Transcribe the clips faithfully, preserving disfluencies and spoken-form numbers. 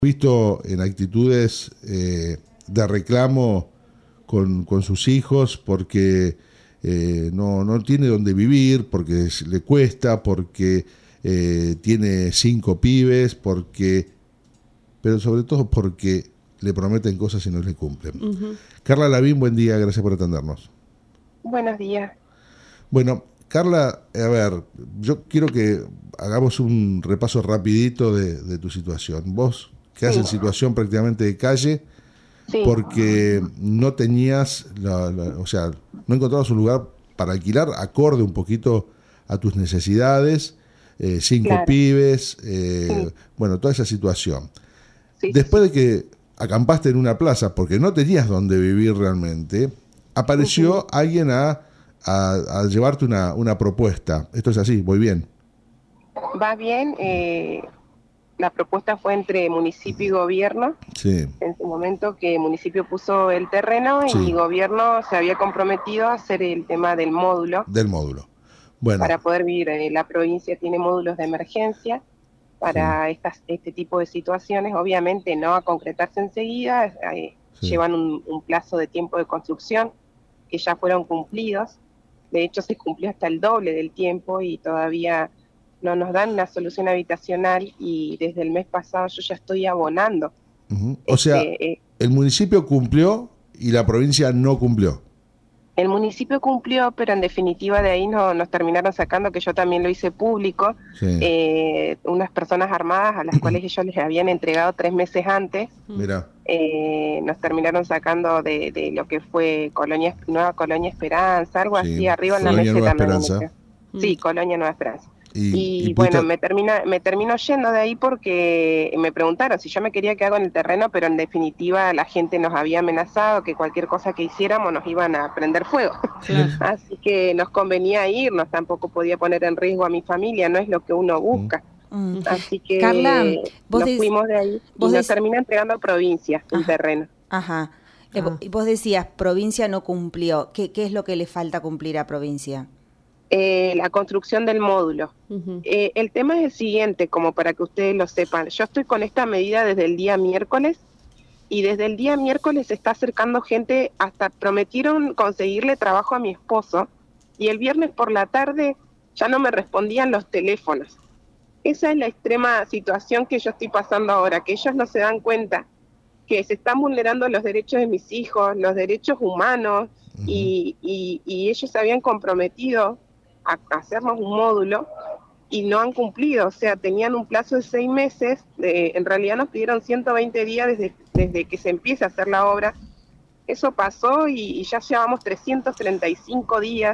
visto en actitudes eh, de reclamo con, con sus hijos porque eh, no, no tiene dónde vivir, porque le cuesta, porque eh, tiene cinco pibes, porque pero sobre todo porque le prometen cosas y no le cumplen. Uh-huh. Carla Lavín, buen día, gracias por atendernos. Buenos días. Bueno, Carla, a ver, yo quiero que hagamos un repaso rapidito de, de tu situación. Vos quedás sí. en situación prácticamente de calle sí. porque no tenías, la, la, o sea, no encontrabas un lugar para alquilar acorde un poquito a tus necesidades, eh, cinco claro. pibes, eh, sí. bueno, toda esa situación. Sí, Después sí. de que acampaste en una plaza porque no tenías dónde vivir realmente, apareció uh-huh. alguien a, a, a llevarte una, una propuesta. Esto es así, voy bien. Va bien, eh, la propuesta fue entre municipio y gobierno. Sí. En su momento que el municipio puso el terreno sí. y gobierno se había comprometido a hacer el tema del módulo. Del módulo. Bueno. Para poder vivir. La provincia tiene módulos de emergencia para sí. estas, este tipo de situaciones, obviamente no a concretarse enseguida, eh, sí. llevan un, un plazo de tiempo de construcción que ya fueron cumplidos, de hecho se cumplió hasta el doble del tiempo y todavía no nos dan una solución habitacional y desde el mes pasado yo ya estoy abonando. Uh-huh. O este, sea, eh, el municipio cumplió y la provincia no cumplió. El municipio cumplió, pero en definitiva de ahí no, nos terminaron sacando, que yo también lo hice público, sí. eh, unas personas armadas a las cuales ellos les habían entregado tres meses antes, Mira. Eh, nos terminaron sacando de, de lo que fue Colonia Nueva Colonia Esperanza, algo sí. así, arriba en Colonia la meseta. Nueva Esperanza. Sí, Colonia Nueva Esperanza. Y, y, y bueno, puta... me termina me terminó yendo de ahí porque me preguntaron si yo me quería quedar con el terreno, pero en definitiva la gente nos había amenazado que cualquier cosa que hiciéramos nos iban a prender fuego. Sí. Así que nos convenía irnos, tampoco podía poner en riesgo a mi familia, no es lo que uno busca. Mm. Así que Carla, vos nos des... fuimos de ahí y nos des... termina entregando a provincia el terreno. Ajá. Ah. Y vos decías, provincia no cumplió. ¿Qué, qué es lo que le falta cumplir a provincia? Eh, la construcción del módulo. Uh-huh. Eh, el tema es el siguiente, como para que ustedes lo sepan. Yo estoy con esta medida desde el día miércoles y desde el día miércoles se está acercando gente, hasta prometieron conseguirle trabajo a mi esposo y el viernes por la tarde ya no me respondían los teléfonos. Esa es la extrema situación que yo estoy pasando ahora, que ellos no se dan cuenta que se están vulnerando los derechos de mis hijos, los derechos humanos, uh-huh. y, y, y ellos se habían comprometido a hacernos un módulo y no han cumplido, o sea, tenían un plazo de seis meses, de, en realidad nos pidieron ciento veinte días desde, desde que se empieza a hacer la obra. Eso pasó y, y ya llevamos trescientos treinta y cinco días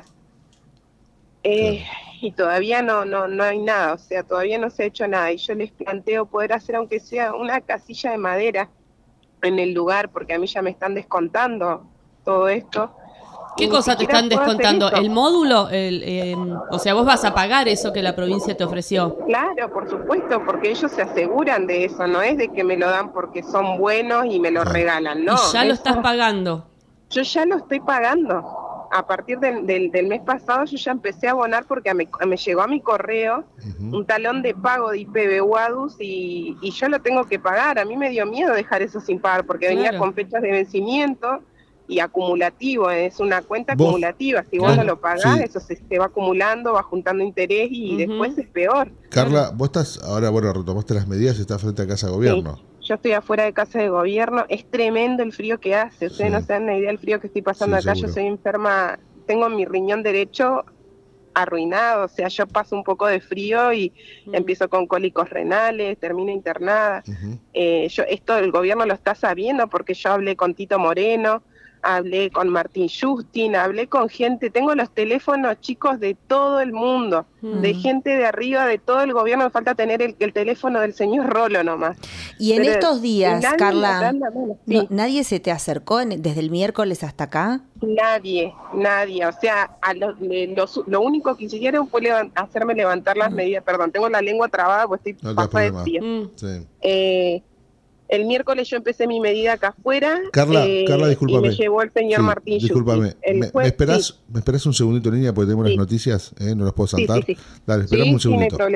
eh, claro. y todavía no, no, no hay nada, o sea, todavía no se ha hecho nada y yo les planteo poder hacer aunque sea una casilla de madera en el lugar, porque a mí ya me están descontando todo esto. ¿Qué cosa te están descontando? ¿El módulo? El, eh, o sea, vos vas a pagar eso que la provincia te ofreció. Claro, por supuesto, porque ellos se aseguran de eso, no es de que me lo dan porque son buenos y me lo regalan, no. Y ya eso, lo estás pagando. Yo ya lo estoy pagando. A partir del, del, del mes pasado yo ya empecé a abonar porque me, me llegó a mi correo uh-huh. un talón de pago de I P B U A D U S y, y yo lo tengo que pagar. A mí me dio miedo dejar eso sin pagar porque claro. venía con fechas de vencimiento y acumulativo, es una cuenta ¿Vos? acumulativa, si vos claro, no lo pagás, sí. eso se, se va acumulando, va juntando interés y uh-huh. después es peor. Carla, vos estás, ahora bueno, retomaste las medidas y estás frente a Casa de Gobierno. Sí, yo estoy afuera de Casa de Gobierno, es tremendo el frío que hace, ustedes sí. no se dan una idea del frío que estoy pasando sí, acá, seguro. Yo soy enferma, tengo mi riñón derecho arruinado, o sea, yo paso un poco de frío y uh-huh. empiezo con cólicos renales, termino internada. Uh-huh. Eh, yo esto el gobierno lo está sabiendo porque yo hablé con Tito Moreno, hablé con Martín Justin, hablé con gente, tengo los teléfonos chicos de todo el mundo, mm. de gente de arriba, de todo el gobierno, me falta tener el, el teléfono del señor Rolo nomás. Y en Pero estos días, nadie, Carla, mano, sí. no, ¿nadie se te acercó en, desde el miércoles hasta acá? Nadie, nadie, o sea, a lo, lo, lo único que hicieron fue levant, hacerme levantar las mm. medidas, perdón, tengo la lengua trabada porque estoy no pasada de frío. Mm. Sí. Eh, El miércoles yo empecé mi medida acá afuera. Carla, eh, Carla, discúlpame. Y me llevó el señor sí, Martín. Discúlpame. Me, me, esperás, sí. ¿Me esperás un segundito en línea porque tenemos sí. las noticias? ¿eh? No las puedo saltar. Sí, sí, sí. Dale, esperame sí, un segundito. Sí, no hay problema.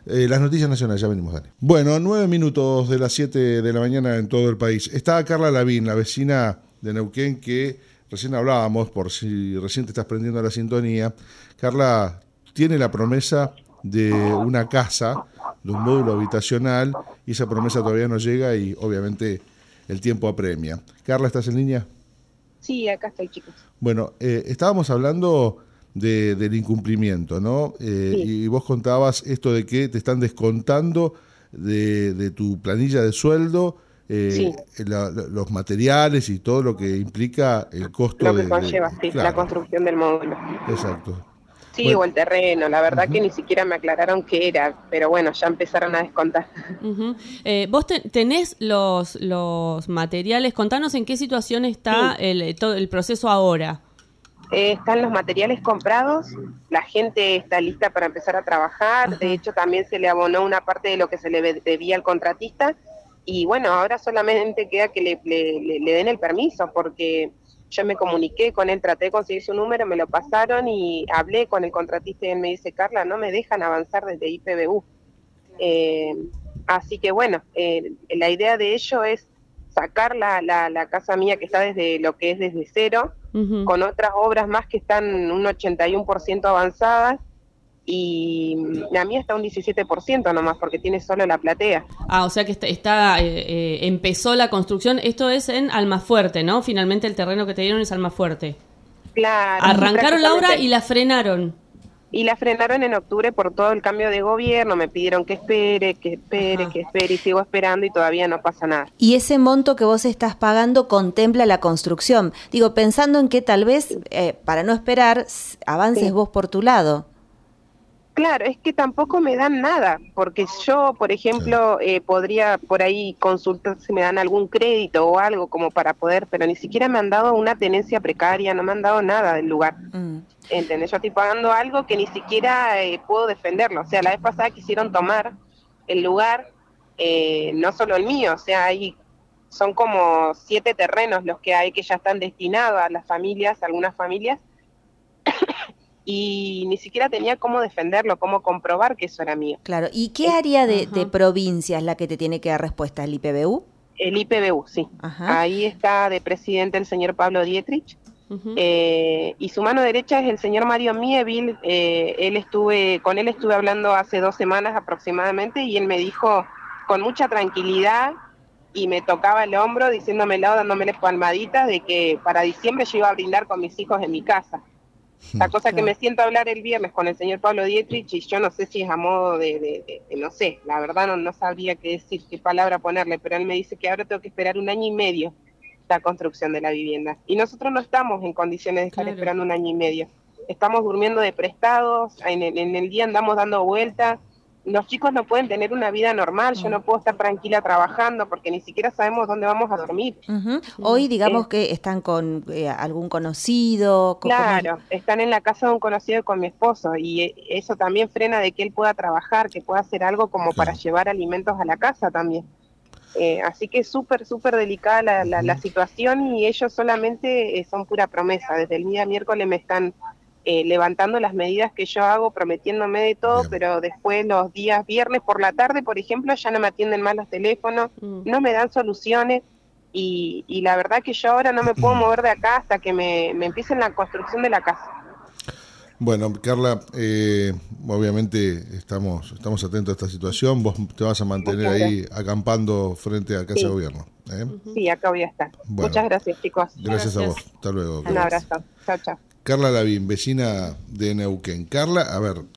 Eh, las noticias nacionales, ya venimos, Dani. Bueno, nueve minutos de las siete de la mañana en todo el país. Está Carla Lavín, la vecina de Neuquén que recién hablábamos, por si recién te estás prendiendo la sintonía. Carla tiene la promesa de una casa, de un módulo habitacional, y esa promesa todavía no llega y obviamente el tiempo apremia. Carla, ¿estás en línea? Sí, acá estoy, chicos. Bueno, eh, estábamos hablando de, del incumplimiento, ¿no? Eh, sí. Y vos contabas esto de que te están descontando de, de tu planilla de sueldo eh, sí. la, los materiales y todo lo que implica el costo. Lo que de, conlleva, de, sí, claro. la construcción del módulo. Exacto. Sí, bueno. O el terreno, la verdad uh-huh. que ni siquiera me aclararon qué era, pero bueno, ya empezaron a descontar. Uh-huh. Eh, ¿Vos te, tenés los, los materiales? Contanos en qué situación está sí. el, todo el proceso ahora. Eh, están los materiales comprados, la gente está lista para empezar a trabajar, uh-huh. de hecho también se le abonó una parte de lo que se le debía al contratista, y bueno, ahora solamente queda que le, le, le den el permiso, porque yo me comuniqué con él, traté de conseguir su número, me lo pasaron y hablé con el contratista y él me dice, Carla, no me dejan avanzar desde I P B U. Eh, así que bueno, eh, la idea de ello es sacar la, la, la casa mía que está desde lo que es desde cero, uh-huh. con otras obras más que están un ochenta y uno por ciento avanzadas, y la mía está un diecisiete por ciento nomás, porque tiene solo la platea. Ah, o sea que está, está eh, eh, empezó la construcción, esto es en Almafuerte, ¿no? Finalmente el terreno que te dieron es Almafuerte. Claro. Arrancaron la obra y la frenaron. Y la frenaron en octubre por todo el cambio de gobierno, me pidieron que espere, que espere, Ajá. que espere, y sigo esperando y todavía no pasa nada. ¿Y ese monto que vos estás pagando contempla la construcción? Digo, pensando en que tal vez, eh, para no esperar, avances sí. vos por tu lado. Claro, es que tampoco me dan nada, porque yo, por ejemplo, eh, podría por ahí consultar si me dan algún crédito o algo como para poder, pero ni siquiera me han dado una tenencia precaria, no me han dado nada del lugar. Mm. ¿Entendés? Yo estoy pagando algo que ni siquiera eh, puedo defenderlo. O sea, la vez pasada quisieron tomar el lugar, eh, no solo el mío, o sea, hay, son como siete terrenos los que hay que ya están destinados a las familias, algunas familias, y ni siquiera tenía cómo defenderlo, cómo comprobar que eso era mío. Claro, ¿y qué área de, de provincia es la que te tiene que dar respuesta? ¿El I P B U? El I P B U, sí. Ajá. Ahí está de presidente el señor Pablo Dietrich, uh-huh. eh, y su mano derecha es el señor Mario Mieville. eh, él estuve, con él estuve hablando hace dos semanas aproximadamente, y él me dijo con mucha tranquilidad, y me tocaba el hombro diciéndomelo, dándome palmaditas, de que para diciembre yo iba a brindar con mis hijos en mi casa. La cosa que me siento a hablar el viernes con el señor Pablo Dietrich, y yo no sé si es a modo de, de, de, de no sé, la verdad no, no sabría qué decir, qué palabra ponerle, pero él me dice que ahora tengo que esperar un año y medio la construcción de la vivienda. Y nosotros no estamos en condiciones de estar claro. esperando un año y medio. Estamos durmiendo de prestados, en el, en el día andamos dando vueltas. Los chicos no pueden tener una vida normal, yo no puedo estar tranquila trabajando porque ni siquiera sabemos dónde vamos a dormir. Uh-huh. Hoy digamos eh, que están con eh, algún conocido. Claro, ¿cómo? Están en la casa de un conocido con mi esposo, y eso también frena de que él pueda trabajar, que pueda hacer algo como claro. para llevar alimentos a la casa también. Eh, así que es súper, súper delicada la, la, la situación, y ellos solamente eh, son pura promesa. Desde el día miércoles me están Eh, levantando las medidas que yo hago, prometiéndome de todo, Bien. Pero después los días viernes por la tarde, por ejemplo, ya no me atienden más los teléfonos, mm. no me dan soluciones, y, y la verdad que yo ahora no me puedo mover de acá hasta que me, me empiecen la construcción de la casa. Bueno, Carla, eh, obviamente estamos estamos atentos a esta situación. Vos te vas a mantener Muchas ahí gracias. acampando frente a Casa sí. de Gobierno. ¿eh? Sí, acá voy a estar. Bueno, Muchas gracias, chicos. Gracias, gracias a vos. Hasta luego. Un abrazo. Chao, chao. Carla Lavín, vecina de Neuquén. Carla, a ver,